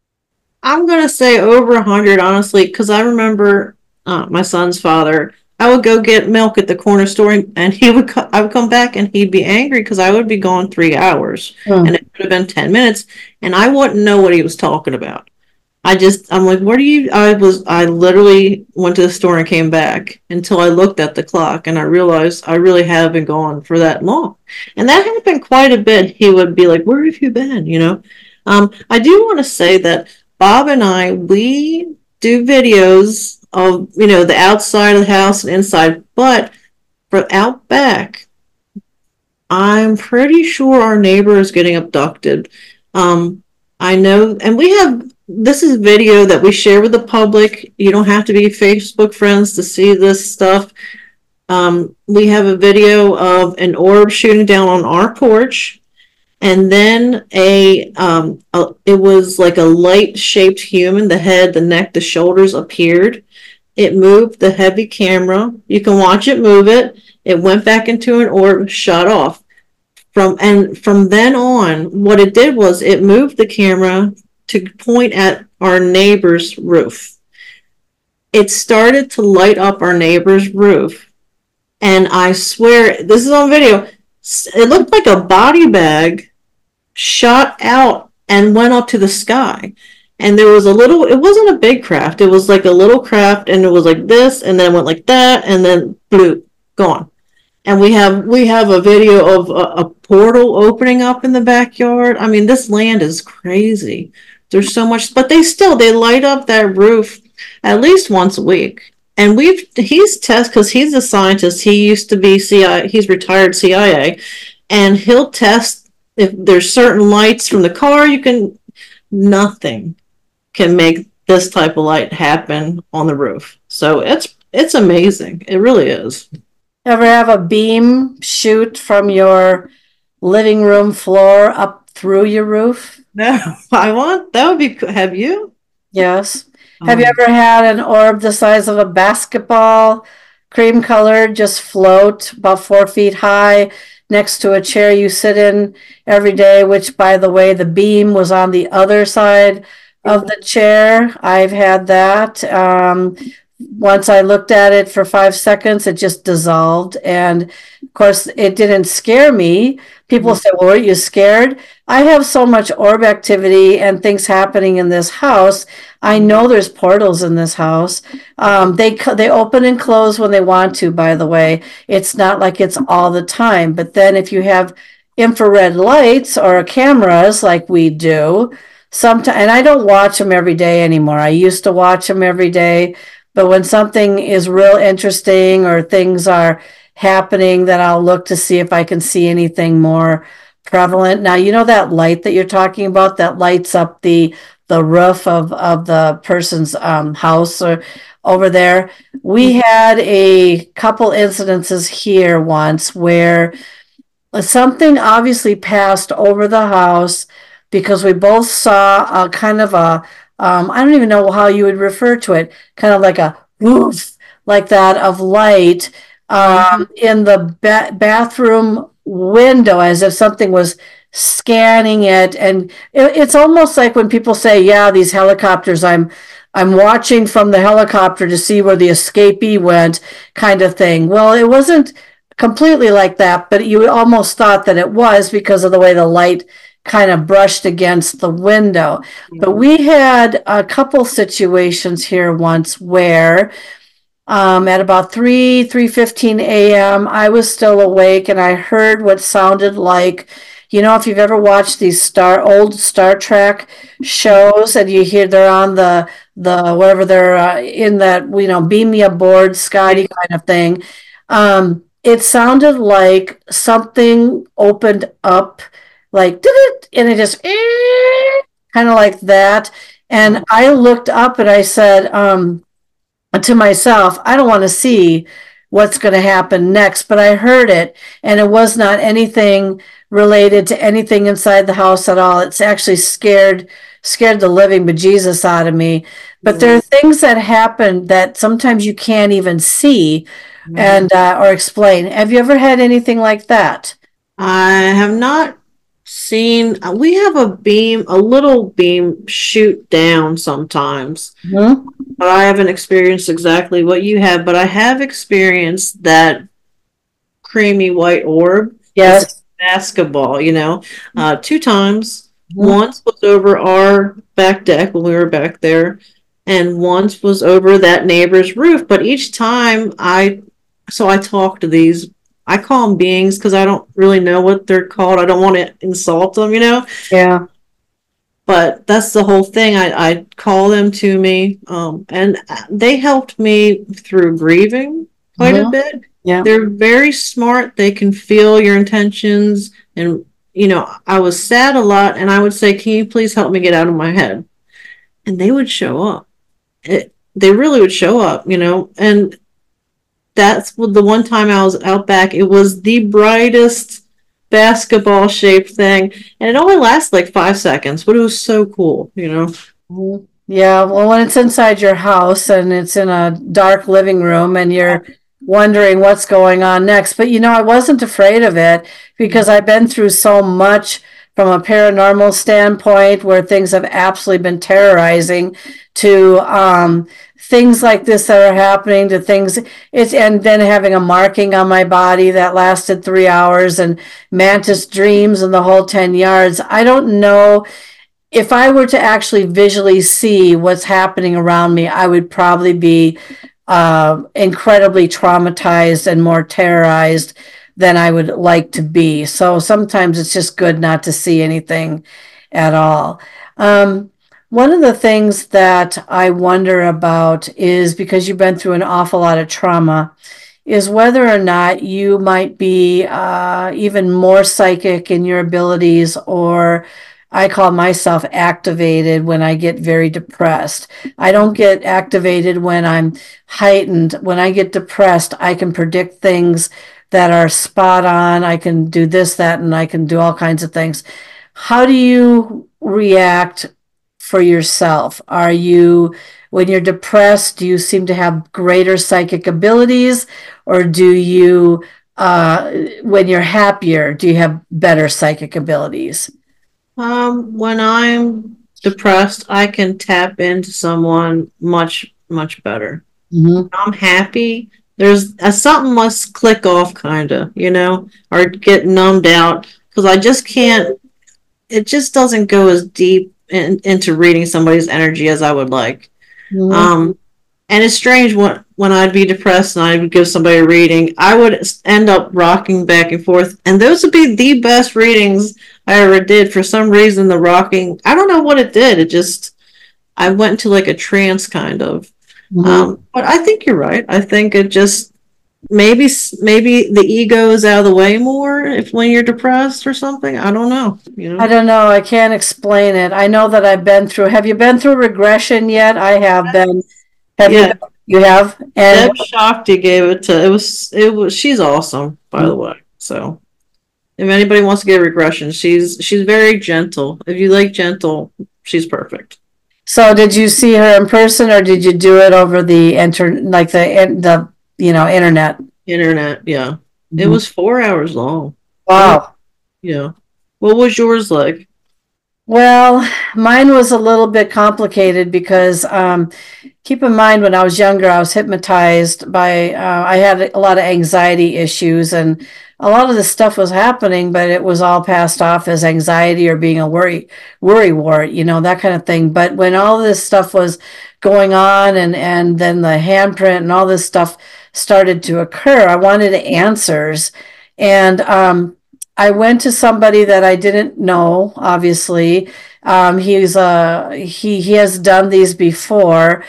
I'm going to say over one hundred, honestly, because I remember uh, my son's father. I would go get milk at the corner store, and he would co- I would come back, and he'd be angry because I would be gone three hours, mm. and it would have been ten minutes, and I wouldn't know what he was talking about. I just, I'm like, what are you, I was, I literally went to the store and came back until I looked at the clock, and I realized I really have been gone for that long. And that happened quite a bit. He would be like, where have you been, you know? Um, I do want to say that Bob and I, we do videos of, you know, the outside of the house and inside, but for out back, I'm pretty sure our neighbor is getting abducted. Um, I know, and we have, this is video that we share with the public. You don't have to be Facebook friends to see this stuff. Um, we have a video of an orb shooting down on our porch, and then a, um, a it was like a light-shaped human. The head, the neck, the shoulders appeared. It moved the heavy camera. You can watch it move it. It went back into an orb, shut off. From and from then on, what it did was it moved the camera to point at our neighbor's roof. It started to light up our neighbor's roof. And I swear, this is on video, it looked like a body bag shot out and went up to the sky. And there was a little, it wasn't a big craft. It was like a little craft, and it was like this, and then it went like that, and then bloop, gone. And we have we have a video of a, a portal opening up in the backyard. I mean, this land is crazy. There's so much, but they still, they light up that roof at least once a week. And we've, he's test, because he's a scientist. He used to be C I A, he's retired C I A, and he'll test if there's certain lights from the car, you can, nothing can make this type of light happen on the roof. So it's, it's amazing. It really is. Ever have a beam shoot from your living room floor up through your roof? No, I want, that would be, have you? Yes. Um, Have you ever had an orb the size of a basketball, cream colored, just float about four feet high next to a chair you sit in every day, which, by the way, the beam was on the other side of the chair? I've had that. Um, once I looked at it for five seconds, it just dissolved. And of course, it didn't scare me. People say, well, weren't you scared? I have so much orb activity and things happening in this house. I know there's portals in this house. Um, they they open and close when they want to, by the way. It's not like it's all the time. But then if you have infrared lights or cameras like we do, sometimes, and I don't watch them every day anymore. I used to watch them every day. But when something is real interesting or things are happening, then I'll look to see if I can see anything more prevalent. Now, you know that light that you're talking about that lights up the the roof of, of the person's um, house or over there? We had a couple incidences here once where something obviously passed over the house because we both saw a kind of a Um, I don't even know how you would refer to it, kind of like a woof, like that of light um, in the ba- bathroom window, as if something was scanning it. And it, it's almost like when people say, yeah, these helicopters, I'm I'm watching from the helicopter to see where the escapee went, kind of thing. Well, it wasn't completely like that, but you almost thought that it was because of the way the light kind of brushed against the window. But we had a couple situations here once where um, at about three, three fifteen a.m., I was still awake and I heard what sounded like, you know, if you've ever watched these star old Star Trek shows and you hear they're on the, the whatever they're uh, in that, you know, beam me aboard, Scotty kind of thing. Um, it sounded like something opened up like, and it just kind of like that. And I looked up and I said um, to myself, I don't want to see what's going to happen next, but I heard it, and it was not anything related to anything inside the house at all. It's actually scared scared the living bejesus out of me. But there are things that happen that sometimes you can't even see and uh, or explain. Have you ever had anything like that? I have not seen, we have a beam, a little beam shoot down sometimes. Mm-hmm. But I haven't experienced exactly what you have, but I have experienced that creamy white orb. Yes. It's basketball, you know, uh, two times. Mm-hmm. Once was over our back deck when we were back there, and once was over that neighbor's roof. But each time I, so I talk to these, I call them beings because I don't really know what they're called. I don't want to insult them, you know? Yeah. But that's the whole thing. I, I call them to me, um, and they helped me through grieving quite Mm-hmm. a bit. Yeah. They're very smart. They can feel your intentions. And, you know, I was sad a lot, and I would say, can you please help me get out of my head? And they would show up. It, they really would show up, you know, and that's what the one time I was out back. It was the brightest basketball shaped thing, and it only lasted like five seconds, but it was so cool, you know. Mhm. Yeah, well, when it's inside your house and it's in a dark living room and you're wondering what's going on next. But you know, I wasn't afraid of it because I've been through so much from a paranormal standpoint where things have absolutely been terrorizing to um, things like this that are happening to things it's and then having a marking on my body that lasted three hours and mantis dreams and the whole ten yards. I don't know if I were to actually visually see what's happening around me, I would probably be uh, incredibly traumatized and more terrorized than I would like to be. So sometimes it's just good not to see anything at all. Um, one of the things that I wonder about is because you've been through an awful lot of trauma, is whether or not you might be uh, even more psychic in your abilities, or I call myself activated when I get very depressed. I don't get activated when I'm heightened. When I get depressed, I can predict things that are spot on. I can do this, that, and I can do all kinds of things. How do you react for yourself? Are you, when you're depressed, do you seem to have greater psychic abilities, or do you, uh, when you're happier, do you have better psychic abilities? Um, when I'm depressed, I can tap into someone much, much better. Mm-hmm. When I'm happy, there's a, something must click off, kind of, you know, or get numbed out because I just can't. It just doesn't go as deep in, into reading somebody's energy as I would like. Mm-hmm. Um, and it's strange when when I'd be depressed and I would give somebody a reading, I would end up rocking back and forth, and those would be the best readings I ever did. For some reason, the rocking, I don't know what it did. It just, I went into like a trance kind of. Mm-hmm. Um, but I think you're right. I think it just maybe maybe the ego is out of the way more if when you're depressed or something. I don't know. You know. I don't know. I can't explain it. I know that I've been through. Have you been through regression yet? I have been. Have Yeah. you? Been? You have. And Deb Shakti gave it to. It was. It was. She's awesome, by the way. So, if anybody wants to get regression, she's she's very gentle. If you like gentle, she's perfect. so, did you see her in person, or did you do it over the inter, like the the you know internet? Internet, yeah. It Mhm. was four hours long. Wow. Yeah. What was yours like? Well, mine was a little bit complicated because um, keep in mind when I was younger, I was hypnotized by, uh, I had a lot of anxiety issues, and a lot of this stuff was happening, but it was all passed off as anxiety or being a worry, worry wart, you know, that kind of thing. But when all this stuff was going on and, and then the handprint and all this stuff started to occur, I wanted answers. And, um, I went to somebody that I didn't know, obviously. Um, he's uh he he has done these before,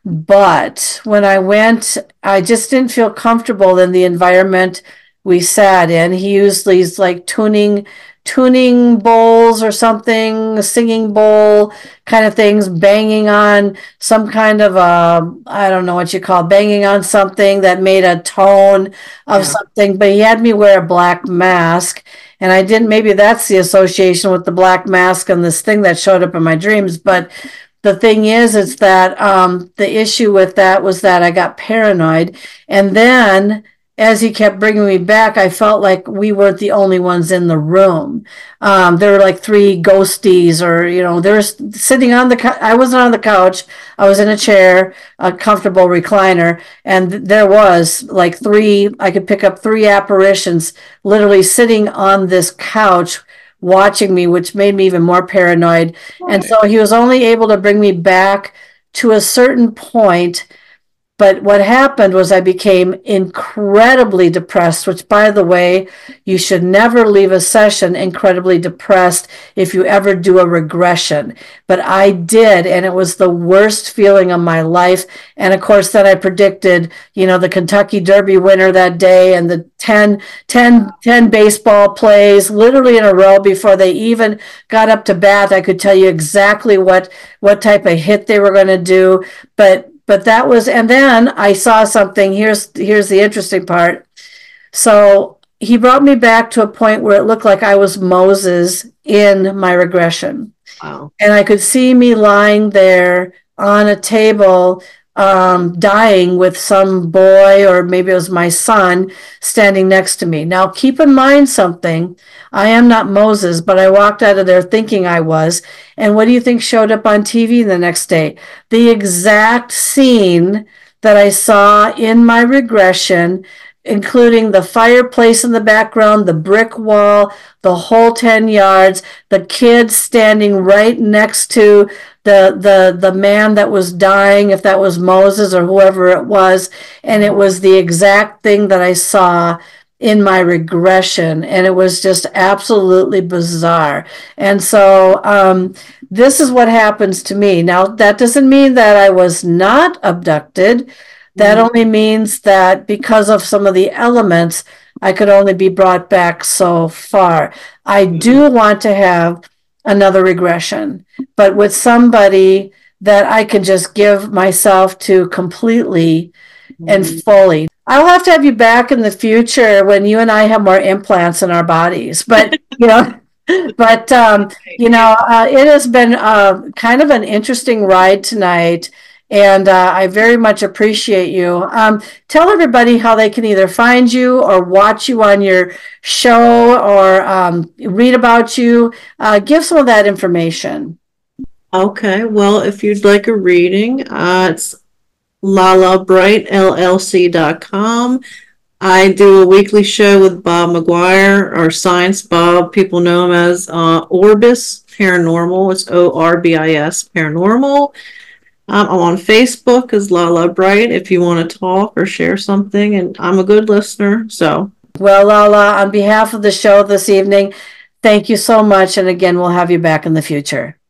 but when I went, I just didn't feel comfortable in the environment we sat in. He used these like tuning tuning bowls or something, a singing bowl kind of things, banging on some kind of a, I don't know what you call it, banging on something that made a tone of Yeah. something, but he had me wear a black mask. And I didn't, maybe that's the association with the black mask and this thing that showed up in my dreams. But the thing is, is that um, the issue with that was that I got paranoid. And then as he kept bringing me back, I felt like we weren't the only ones in the room. Um, there were like three ghosties, or, you know, there was sitting on the, cou- I wasn't on the couch. I was in a chair, a comfortable recliner. And th- there was like three, I could pick up three apparitions literally sitting on this couch watching me, which made me even more paranoid. And so he was only able to bring me back to a certain point. But what happened was I became incredibly depressed, which, by the way, you should never leave a session incredibly depressed if you ever do a regression. But I did, and it was the worst feeling of my life. And of course, then I predicted, you know, the Kentucky Derby winner that day and the ten, ten, ten baseball plays literally in a row before they even got up to bat. I could tell you exactly what, what type of hit they were going to do. But but that was, and then I saw something. Here's here's the interesting part. So he brought me back to a point where it looked like I was Moses in my regression. Wow. And I could see me lying there on a table, um, dying with some boy, or maybe it was my son, standing next to me. Now, keep in mind something. I am not Moses, but I walked out of there thinking I was. And what do you think showed up on T V the next day? The exact scene that I saw in my regression, including the fireplace in the background, the brick wall, the whole ten yards, the kids standing right next to the the the man that was dying, if that was Moses or whoever it was. And it was the exact thing that I saw in my regression, and it was just absolutely bizarre. And so um, this is what happens to me. Now, that doesn't mean that I was not abducted. That only means that because of some of the elements, I could only be brought back so far. I do want to have another regression, but with somebody that I can just give myself to completely and fully. I'll have to have you back in the future when you and I have more implants in our bodies. But, you know, but, um, you know, uh, it has been uh, kind of an interesting ride tonight. And uh, I very much appreciate you. Um, tell everybody how they can either find you or watch you on your show, or um, read about you. Uh, give some of that information. Okay, well, if you'd like a reading, uh, it's lala bright L L C dot com. I do a weekly show with Bob McGuire, or Science Bob. People know him as uh, Orbis Paranormal. It's O R B I S Paranormal. Um, I'm on Facebook as Lala Bright if you want to talk or share something, and I'm a good listener. So, well, Lala, on behalf of the show this evening, thank you so much, and again, we'll have you back in the future.